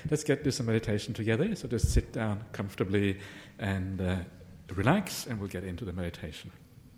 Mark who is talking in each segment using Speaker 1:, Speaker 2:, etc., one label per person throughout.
Speaker 1: let's do some meditation together. So just sit down comfortably and relax, and we'll get into the meditation.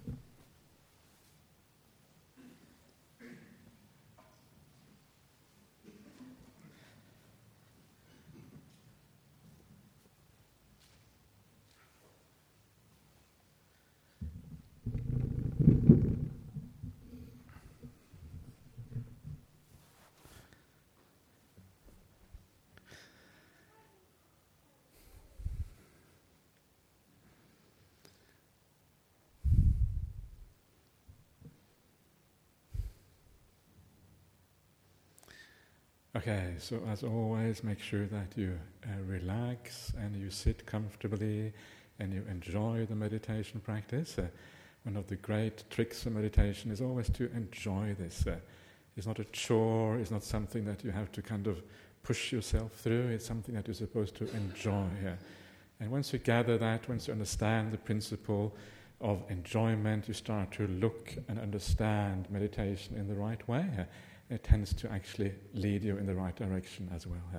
Speaker 1: Okay, so as always, make sure that you relax and you sit comfortably and you enjoy the meditation practice. One of the great tricks of meditation is always to enjoy this. It's not a chore, it's not something that you have to kind of push yourself through, it's something that you're supposed to enjoy. And once you gather that, once you understand the principle of enjoyment, you start to look and understand meditation in the right way. It tends to actually lead you in the right direction as well.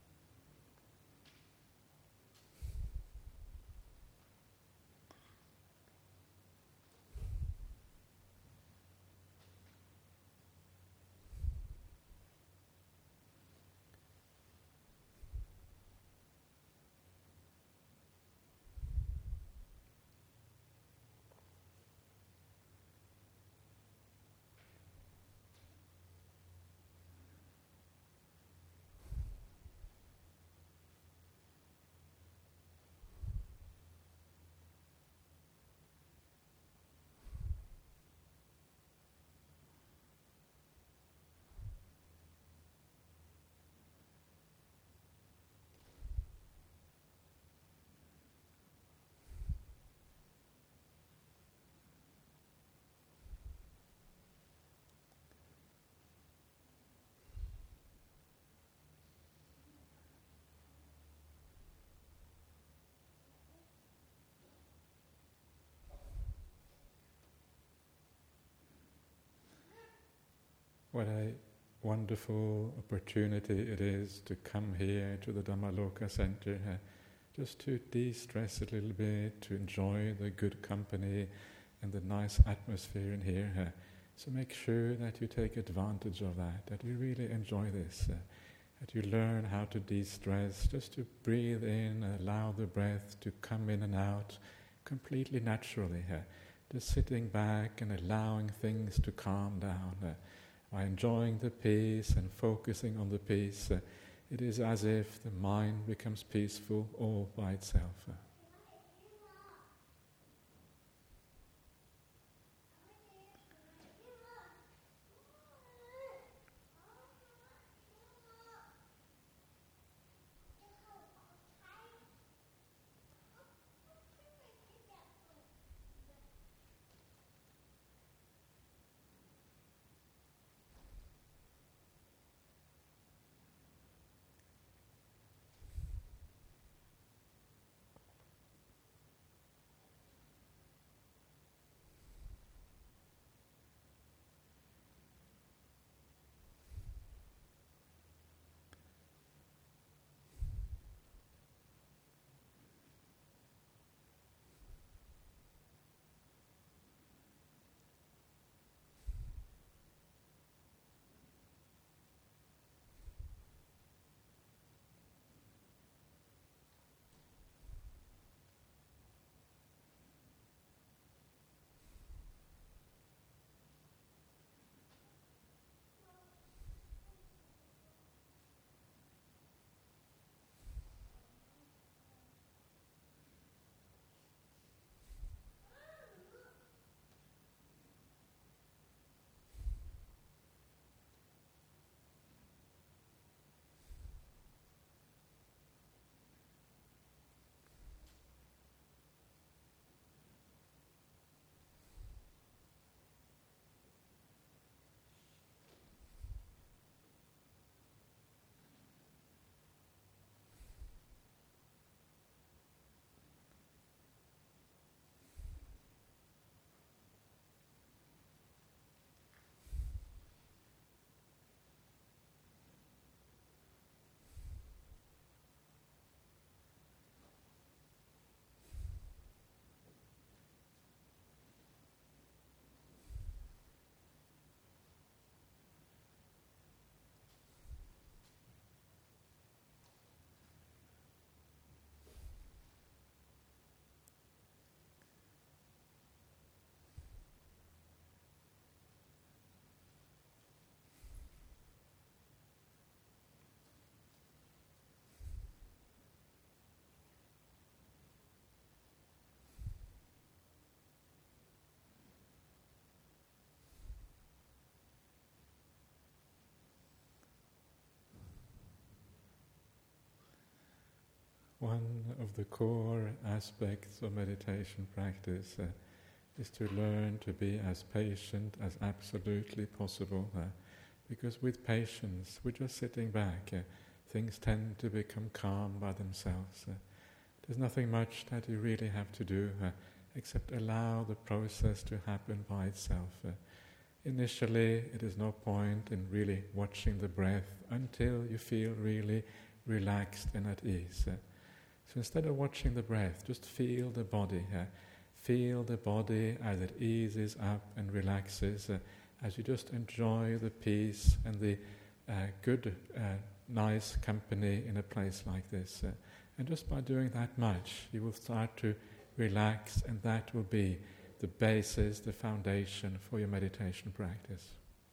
Speaker 1: What a wonderful opportunity it is to come here to the Dhammaloka Center, just to de-stress a little bit, to enjoy the good company and the nice atmosphere in here. So make sure that you take advantage of that you really enjoy this, that you learn how to de-stress, just to breathe in, allow the breath to come in and out completely naturally, just sitting back and allowing things to calm down. By enjoying the peace and focusing on the peace, it is as if the mind becomes peaceful all by itself. one of the core aspects of meditation practice is to learn to be as patient as absolutely possible. Because with patience, we're just sitting back. Things tend to become calm by themselves. There's nothing much that you really have to do except allow the process to happen by itself. Initially, it is no point in really watching the breath until you feel really relaxed and at ease. So instead of watching the breath, just feel the body. Feel the body as it eases up and relaxes, as you just enjoy the peace and the good, nice company in a place like this. And just by doing that much, you will start to relax, and that will be the basis, the foundation for your meditation practice.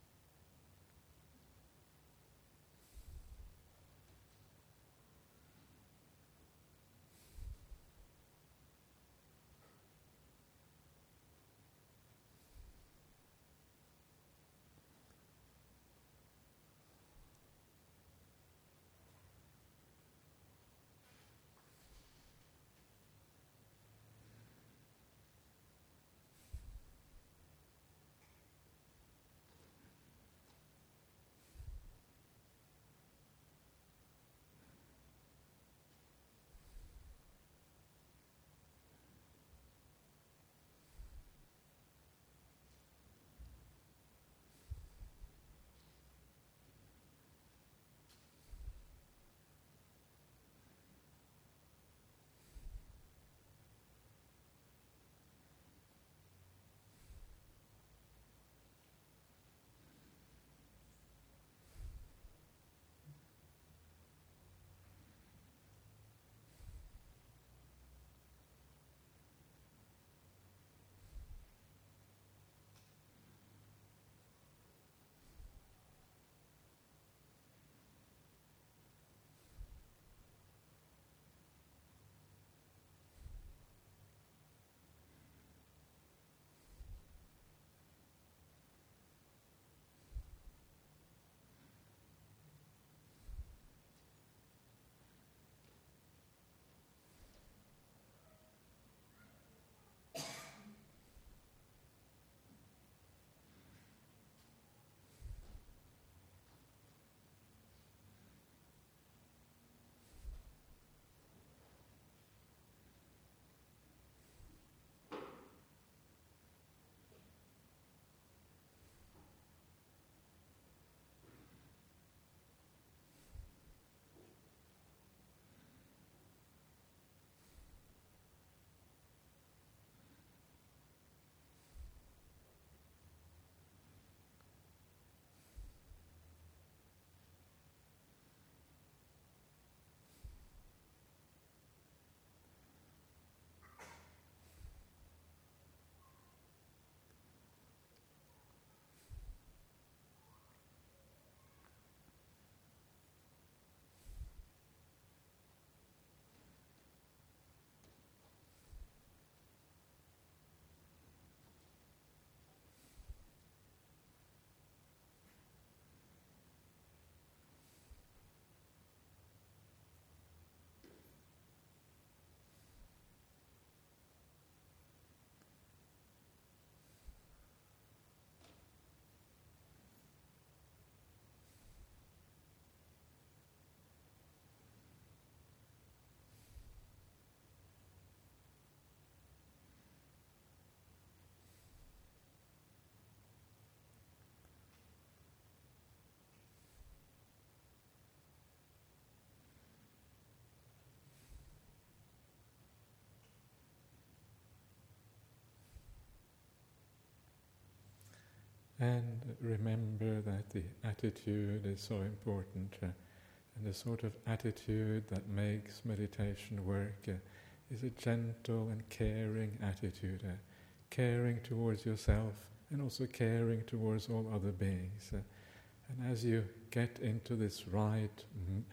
Speaker 1: And remember that the attitude is so important, and the sort of attitude that makes meditation work is a gentle and caring attitude, caring towards yourself and also caring towards all other beings. And as you get into this right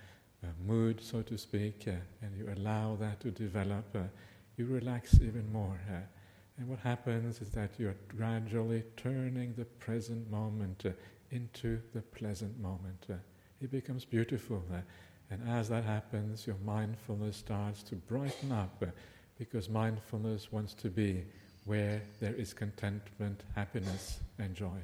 Speaker 1: mood, so to speak, and you allow that to develop, you relax even more. And what happens is that you're gradually turning the present moment into the pleasant moment. It becomes beautiful. And as that happens, your mindfulness starts to brighten up, because mindfulness wants to be where there is contentment, happiness, and joy.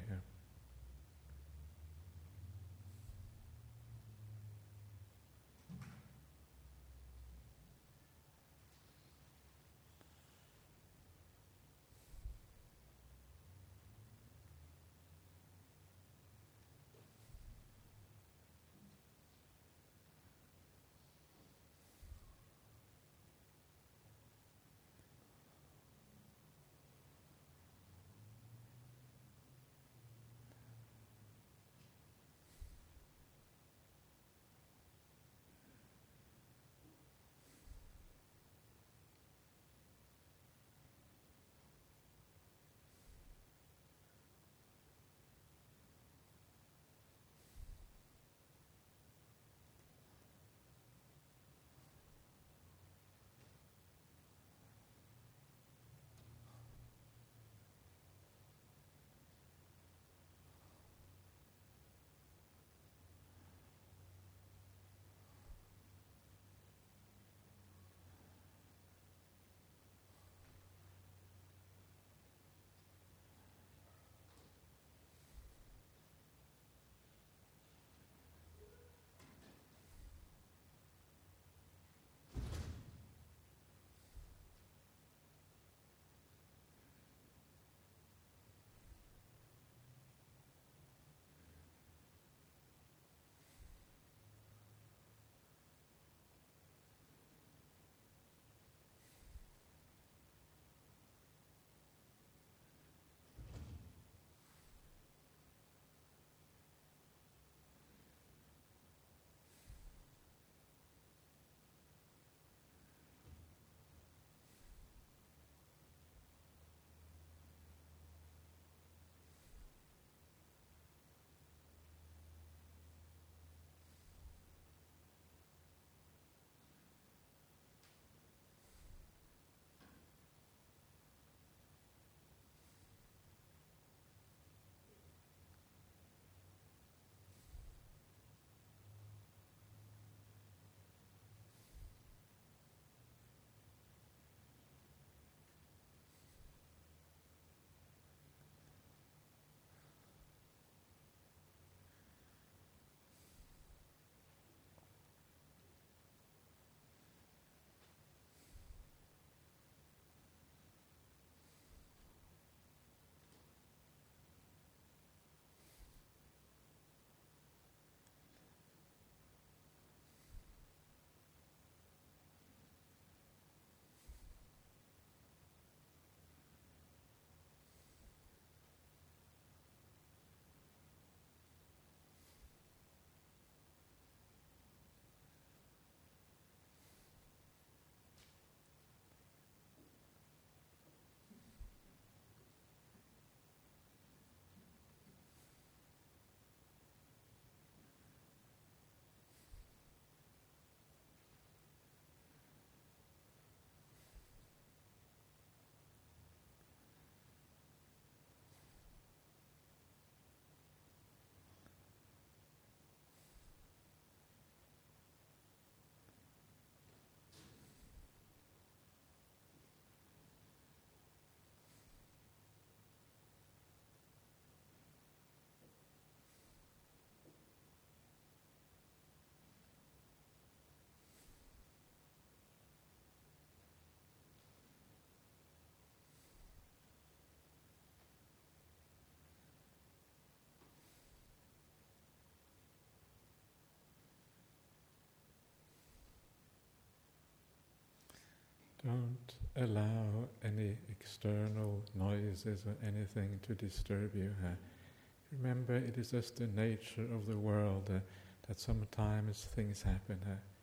Speaker 1: Don't allow any external noises or anything to disturb you. Remember, it is just the nature of the world that sometimes things happen.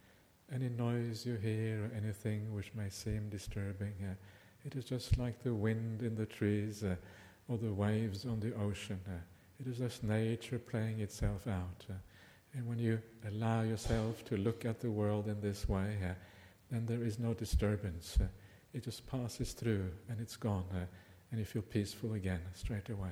Speaker 1: Any noise you hear or anything which may seem disturbing, it is just like the wind in the trees or the waves on the ocean. It is just nature playing itself out. And when you allow yourself to look at the world in this way, then there is no disturbance. It just passes through and it's gone, and you feel peaceful again straight away.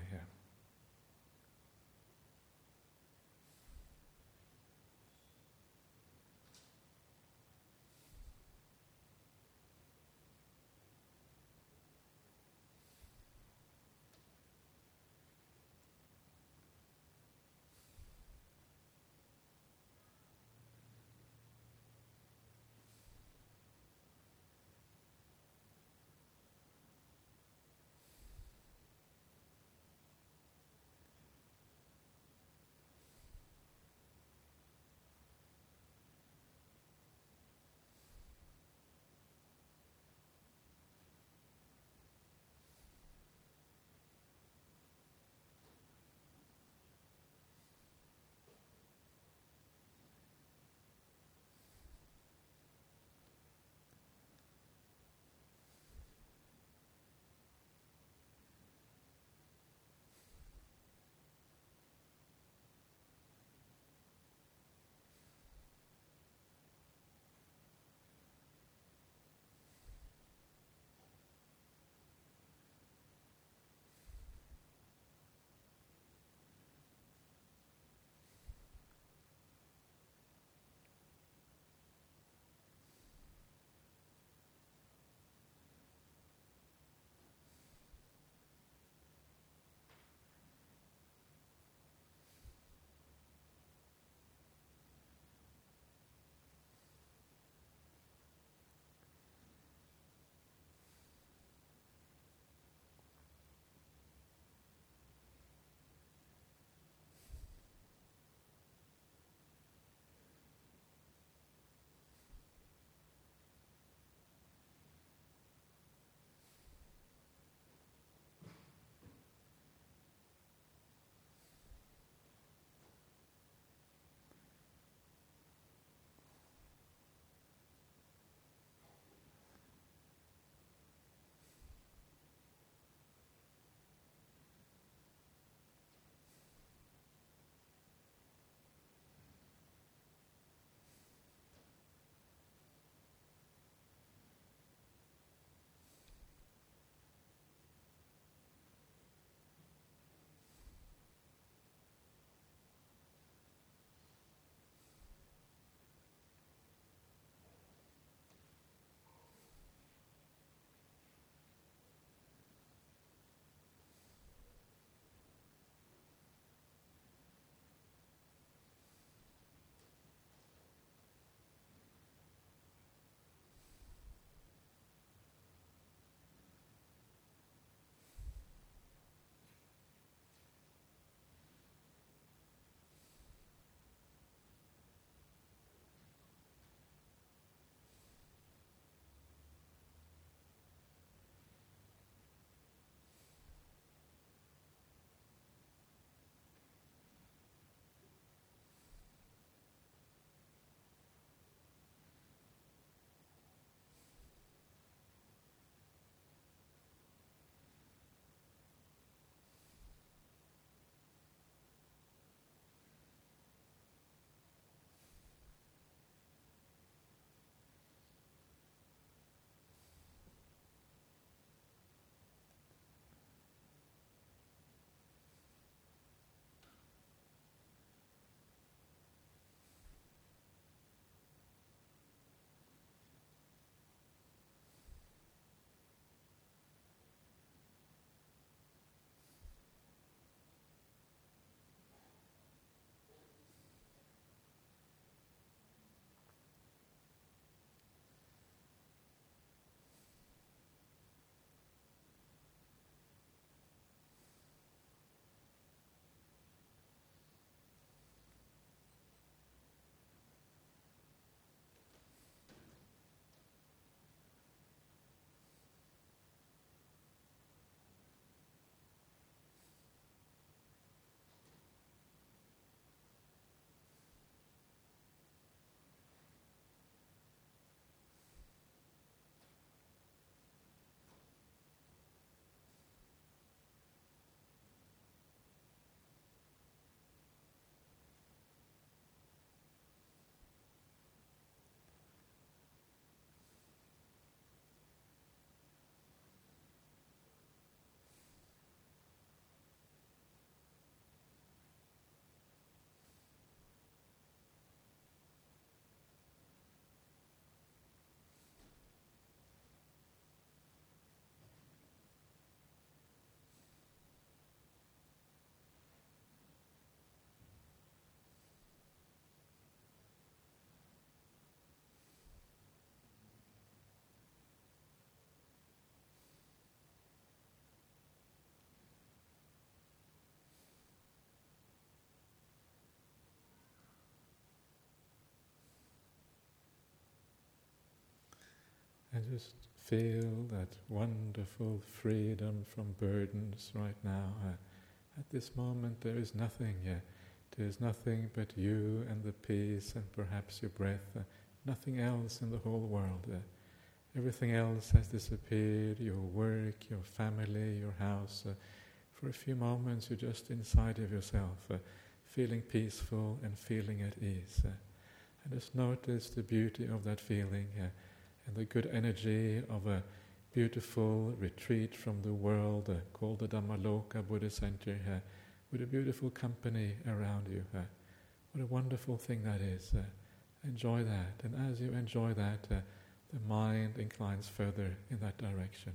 Speaker 1: And just feel that wonderful freedom from burdens right now. At this moment there is nothing. There is nothing but you and the peace and perhaps your breath. Nothing else in the whole world. Everything else has disappeared, your work, your family, your house. For a few moments you're just inside of yourself, feeling peaceful and feeling at ease. And just notice the beauty of that feeling and the good energy of a beautiful retreat from the world called the Dhammaloka Buddha Center with a beautiful company around you. What a wonderful thing that is. Enjoy that. And as you enjoy that, the mind inclines further in that direction.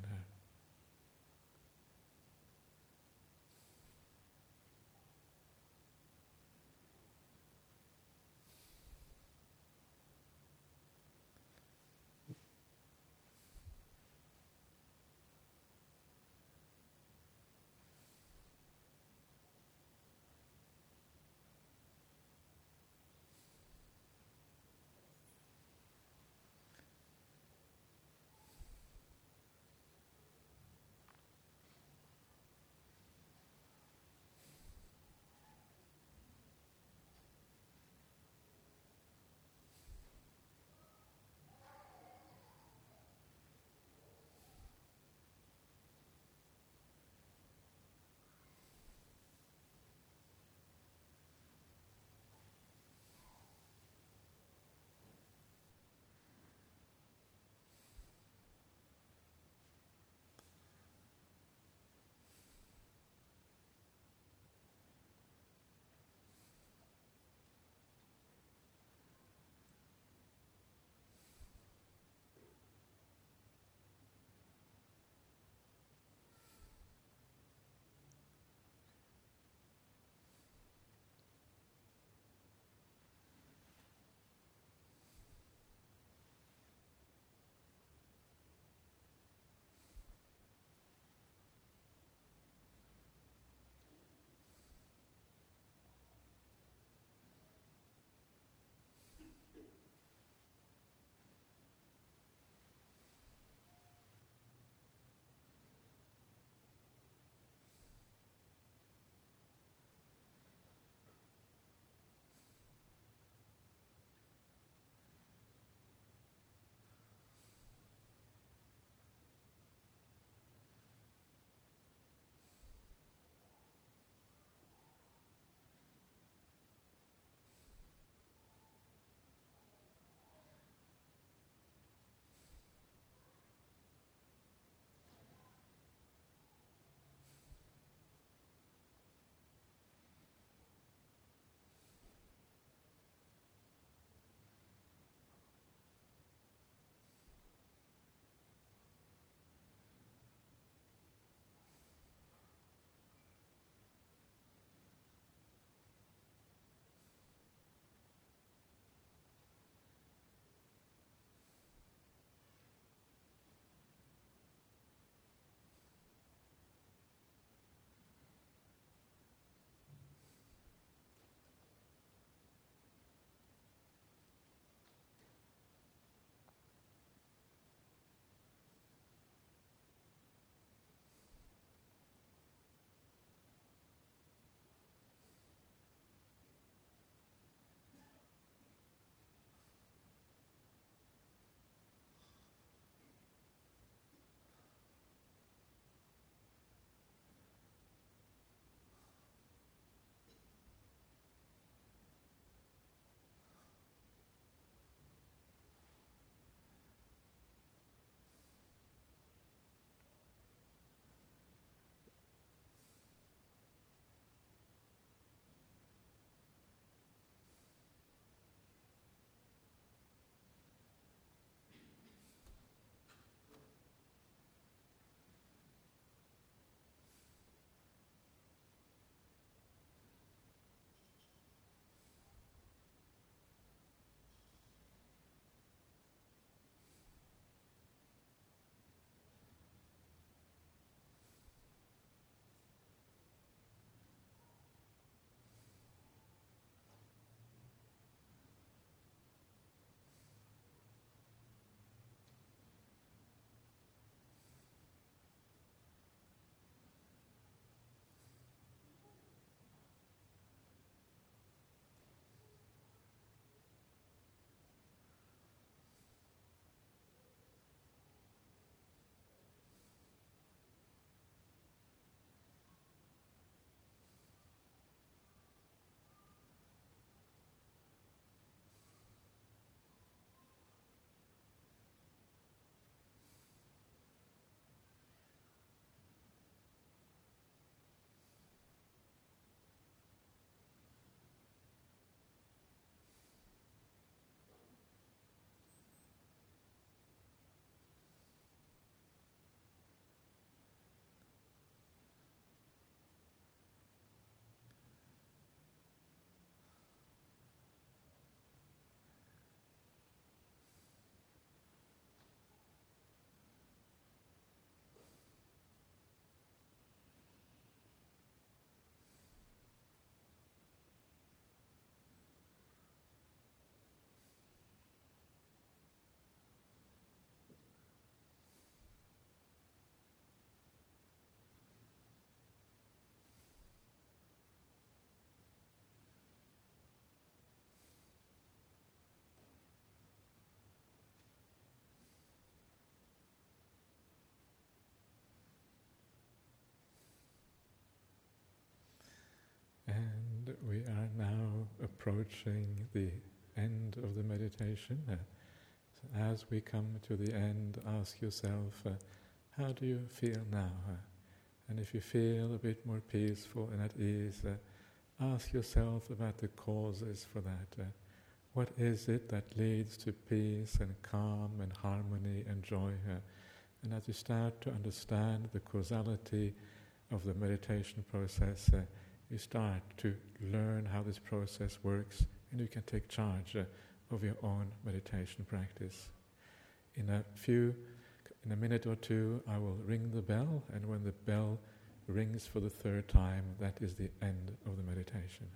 Speaker 1: approaching the end of the meditation. So as we come to the end, ask yourself, how do you feel now? And if you feel a bit more peaceful and at ease, ask yourself about the causes for that. What is it that leads to peace and calm and harmony and joy? And as you start to understand the causality of the meditation process, you start to learn how this process works, and you can take charge of your own meditation practice. In a minute or two, I will ring the bell, and when the bell rings for the third time, that is the end of the meditation.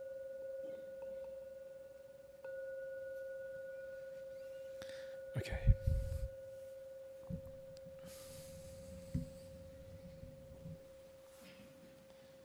Speaker 1: Okay.